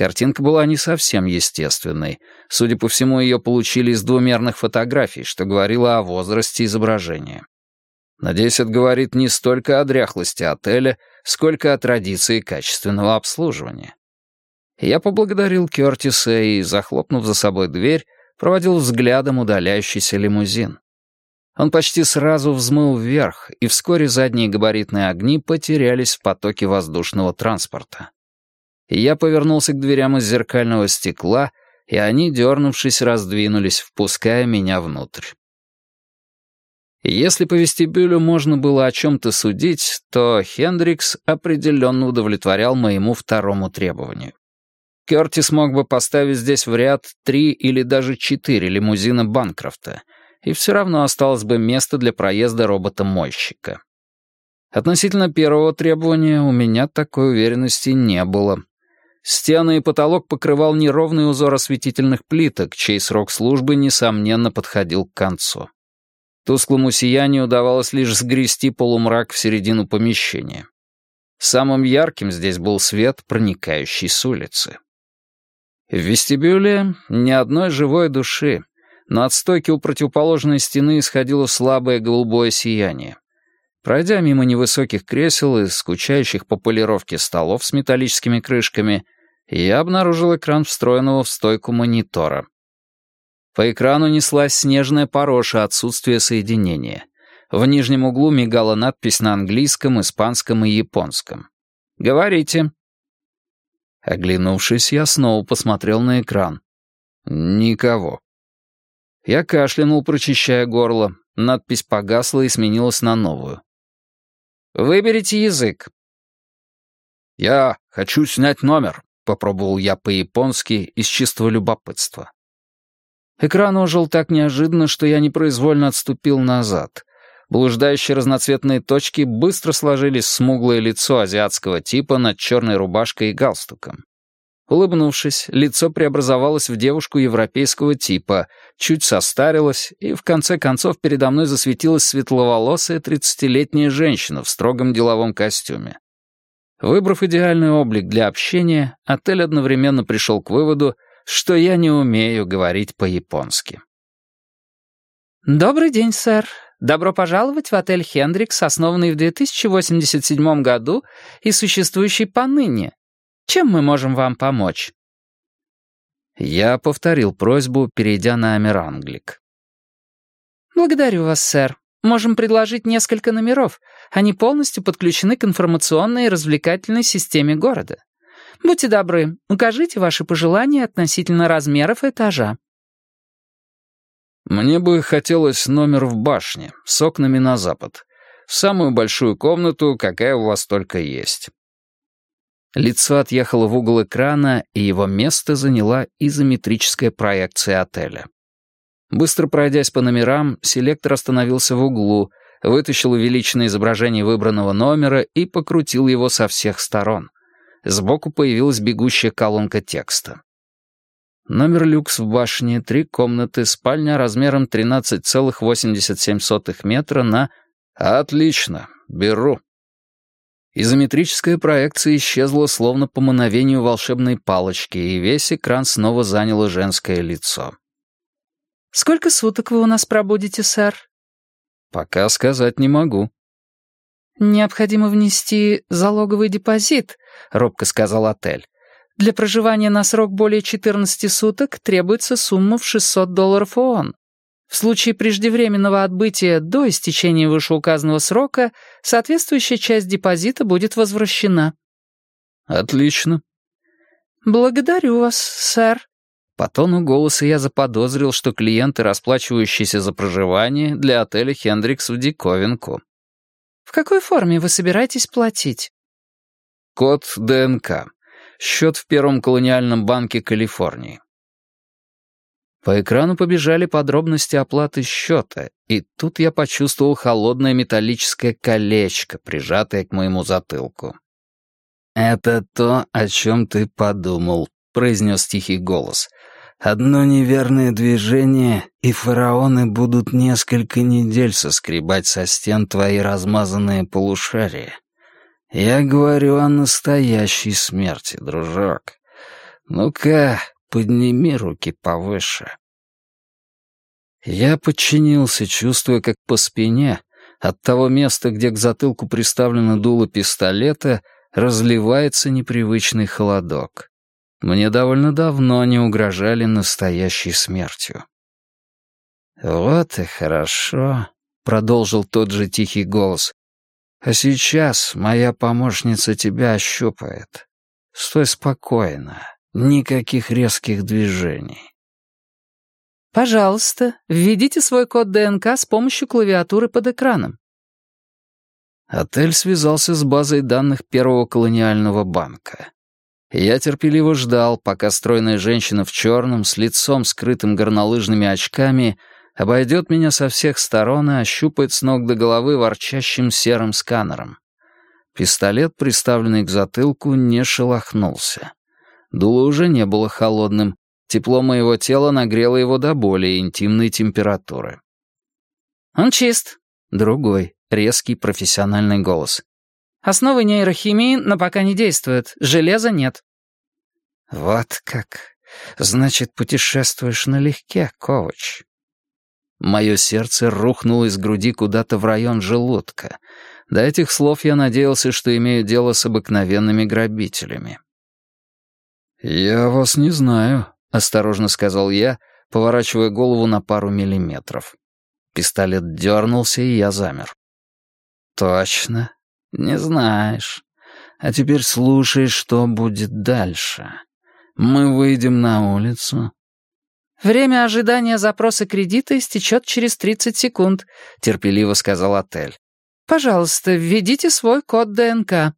Картинка была не совсем естественной. Судя по всему, ее получили из двумерных фотографий, что говорило о возрасте изображения. Надеюсь, это говорит не столько о дряхлости отеля, сколько о традиции качественного обслуживания. Я поблагодарил Кёртиса и, захлопнув за собой дверь, проводил взглядом удаляющийся лимузин. Он почти сразу взмыл вверх, и вскоре задние габаритные огни потерялись в потоке воздушного транспорта. Я повернулся к дверям из зеркального стекла, и они, дернувшись, раздвинулись, впуская меня внутрь. Если по вестибюлю можно было о чем-то судить, то Хендрикс определенно удовлетворял моему второму требованию. Кёртис мог бы поставить здесь в ряд 3 или даже 4 лимузина Банкрофта, и все равно осталось бы место для проезда робота-мойщика. Относительно первого требования у меня такой уверенности не было. Стены и потолок покрывал неровный узор осветительных плиток, чей срок службы, несомненно, подходил к концу. Тусклому сиянию удавалось лишь сгрести полумрак в середину помещения. Самым ярким здесь был свет, проникающий с улицы. В вестибюле ни одной живой души, но от стойки у противоположной стены исходило слабое голубое сияние. Пройдя мимо невысоких кресел и скучающих по полировке столов с металлическими крышками, я обнаружил экран встроенного в стойку монитора. По экрану неслась снежная пороша отсутствия соединения. В нижнем углу мигала надпись на английском, испанском и японском. «Говорите». Оглянувшись, я снова посмотрел на экран. Никого. Я кашлянул, прочищая горло. Надпись погасла и сменилась на новую. «Выберите язык». «Я хочу снять номер», — попробовал я по-японски из чистого любопытства. Экран ожил так неожиданно, что я непроизвольно отступил назад. Блуждающие разноцветные точки быстро сложились в смуглое лицо азиатского типа над черной рубашкой и галстуком. Улыбнувшись, лицо преобразовалось в девушку европейского типа, чуть состарилось, и в конце концов передо мной засветилась светловолосая 30-летняя женщина в строгом деловом костюме. Выбрав идеальный облик для общения, отель одновременно пришел к выводу, что я не умею говорить по-японски. «Добрый день, сэр. Добро пожаловать в отель «Хендрикс», основанный в 2087 году и существующий поныне. Чем мы можем вам помочь?» Я повторил просьбу, перейдя на амеранглик. «Благодарю вас, сэр. Можем предложить несколько номеров. Они полностью подключены к информационной и развлекательной системе города. Будьте добры, укажите ваши пожелания относительно размеров этажа». «Мне бы хотелось номер в башне, с окнами на запад. Самую большую комнату, какая у вас только есть». Лицо отъехало в угол экрана, и его место заняла изометрическая проекция отеля. Быстро пройдясь по номерам, селектор остановился в углу, вытащил увеличенное изображение выбранного номера и покрутил его со всех сторон. Сбоку появилась бегущая колонка текста. Номер люкс в башне, 3 комнаты, спальня размером 13,87 метра на... Отлично, беру. Изометрическая проекция исчезла словно по мановению волшебной палочки, и весь экран снова заняло женское лицо. «Сколько суток вы у нас пробудете, сэр?» «Пока сказать не могу». «Необходимо внести залоговый депозит», — робко сказал отель. «Для проживания на срок более 14 суток требуется сумма в $600 ООН. В случае преждевременного отбытия до истечения вышеуказанного срока соответствующая часть депозита будет возвращена». «Отлично». «Благодарю вас, сэр». По тону голоса я заподозрил, что клиенты, расплачивающиеся за проживание, для отеля «Хендрикс» в диковинку. «В какой форме вы собираетесь платить?» «Код ДНК. Счет в Первом колониальном банке Калифорнии». По экрану побежали подробности оплаты счета, и тут я почувствовал холодное металлическое колечко, прижатое к моему затылку. «Это то, о чем ты подумал», — произнес тихий голос. «Одно неверное движение, и фараоны будут несколько недель соскребать со стен твои размазанные полушария. Я говорю о настоящей смерти, дружок. Ну-ка, подними руки повыше». Я подчинился, чувствуя, как по спине, от того места, где к затылку приставлено дуло пистолета, разливается непривычный холодок. Мне довольно давно не угрожали настоящей смертью. «Вот и хорошо», — продолжил тот же тихий голос. «А сейчас моя помощница тебя ощупает. Стой спокойно, никаких резких движений». «Пожалуйста, введите свой код ДНК с помощью клавиатуры под экраном». Отель связался с базой данных Первого колониального банка. Я терпеливо ждал, пока стройная женщина в черном, с лицом, скрытым горнолыжными очками, обойдет меня со всех сторон и ощупает с ног до головы ворчащим серым сканером. Пистолет, приставленный к затылку, не шелохнулся. Дуло уже не было холодным. Тепло моего тела нагрело его до более интимной температуры. «Он чист». Другой, резкий профессиональный голос. «Основы нейрохимии, но пока не действуют. Железа нет». «Вот как. Значит, путешествуешь налегке, Ковач». Мое сердце рухнуло из груди куда-то в район желудка. До этих слов я надеялся, что имею дело с обыкновенными грабителями. «Я вас не знаю», — осторожно сказал я, поворачивая голову на пару миллиметров. Пистолет дернулся, и я замер. «Точно, не знаешь. А теперь слушай, что будет дальше. Мы выйдем на улицу». «Время ожидания запроса кредита истечет через 30 секунд», — терпеливо сказал отель. «Пожалуйста, введите свой код ДНК».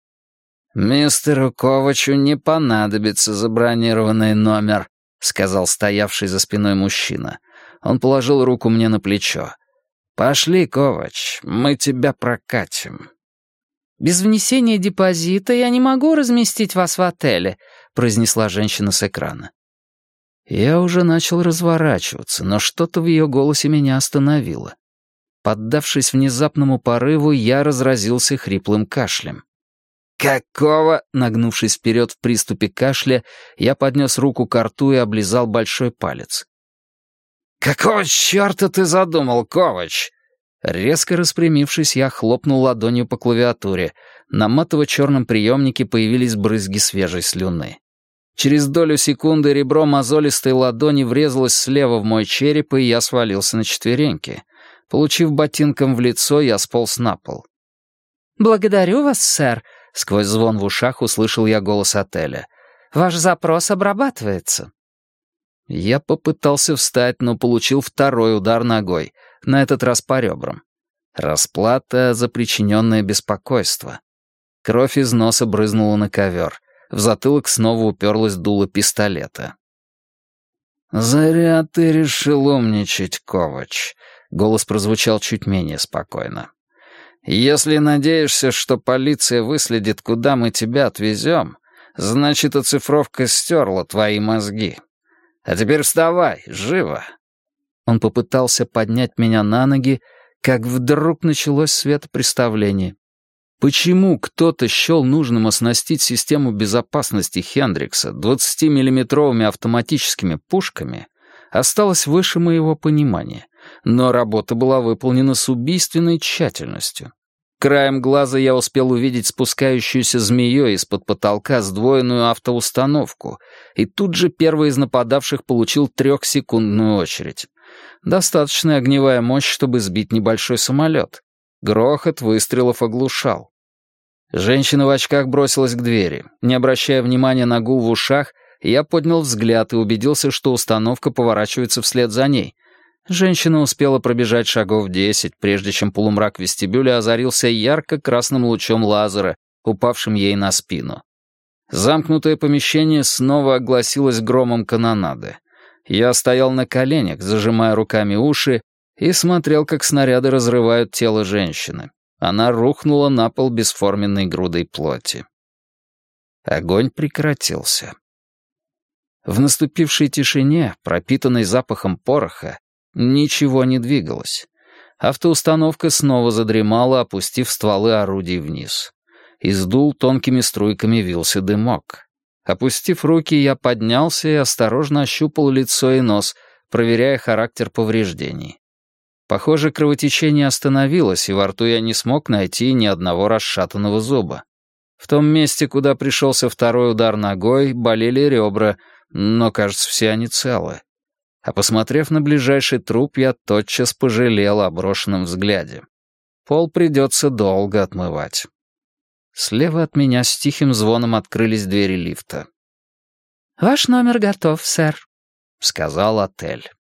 «Мистеру Ковачу не понадобится забронированный номер», — сказал стоявший за спиной мужчина. Он положил руку мне на плечо. «Пошли, Ковач, мы тебя прокатим». «Без внесения депозита я не могу разместить вас в отеле», — произнесла женщина с экрана. Я уже начал разворачиваться, но что-то в ее голосе меня остановило. Поддавшись внезапному порыву, я разразился хриплым кашлем. «Какого?» — нагнувшись вперед в приступе кашля, я поднес руку к рту и облизал большой палец. «Какого черта ты задумал, Ковач?» Резко распрямившись, я хлопнул ладонью по клавиатуре. На матово-черном приемнике появились брызги свежей слюны. Через долю секунды ребро мозолистой ладони врезалось слева в мой череп, и я свалился на четвереньки. Получив ботинком в лицо, я сполз на пол. «Благодарю вас, сэр», — сквозь звон в ушах услышал я голос отеля. «Ваш запрос обрабатывается». Я попытался встать, но получил второй удар ногой, на этот раз по ребрам. Расплата за причиненное беспокойство. Кровь из носа брызнула на ковер. В затылок снова уперлось дуло пистолета. «Зря ты решил умничать, Ковач», — голос прозвучал чуть менее спокойно. «Если надеешься, что полиция выследит, куда мы тебя отвезем, значит, оцифровка стерла твои мозги. А теперь вставай, живо!» Он попытался поднять меня на ноги, как вдруг началось светопреставление. Почему кто-то счел нужным оснастить систему безопасности Хендрикса 20-миллиметровыми автоматическими пушками, осталось выше моего понимания, но работа была выполнена с убийственной тщательностью. Краем глаза я успел увидеть спускающуюся змеей из-под потолка сдвоенную автоустановку, и тут же первый из нападавших получил 3-секундную очередь. Достаточная огневая мощь, чтобы сбить небольшой самолет. Грохот выстрелов оглушал. Женщина в очках бросилась к двери. Не обращая внимания на гул в ушах, я поднял взгляд и убедился, что установка поворачивается вслед за ней. Женщина успела пробежать шагов 10, прежде чем полумрак вестибюля озарился ярко-красным лучом лазера, упавшим ей на спину. Замкнутое помещение снова огласилось громом канонады. Я стоял на коленях, зажимая руками уши, и смотрел, как снаряды разрывают тело женщины. Она рухнула на пол бесформенной грудой плоти. Огонь прекратился. В наступившей тишине, пропитанной запахом пороха, ничего не двигалось. Автоустановка снова задремала, опустив стволы орудий вниз. Из дул тонкими струйками вился дымок. Опустив руки, я поднялся и осторожно ощупал лицо и нос, проверяя характер повреждений. Похоже, кровотечение остановилось, и во рту я не смог найти ни одного расшатанного зуба. В том месте, куда пришелся второй удар ногой, болели ребра, но, кажется, все они целы. А посмотрев на ближайший труп, я тотчас пожалел о брошенном взгляде. Пол придется долго отмывать. Слева от меня с тихим звоном открылись двери лифта. «Ваш номер готов, сэр», — сказал отель.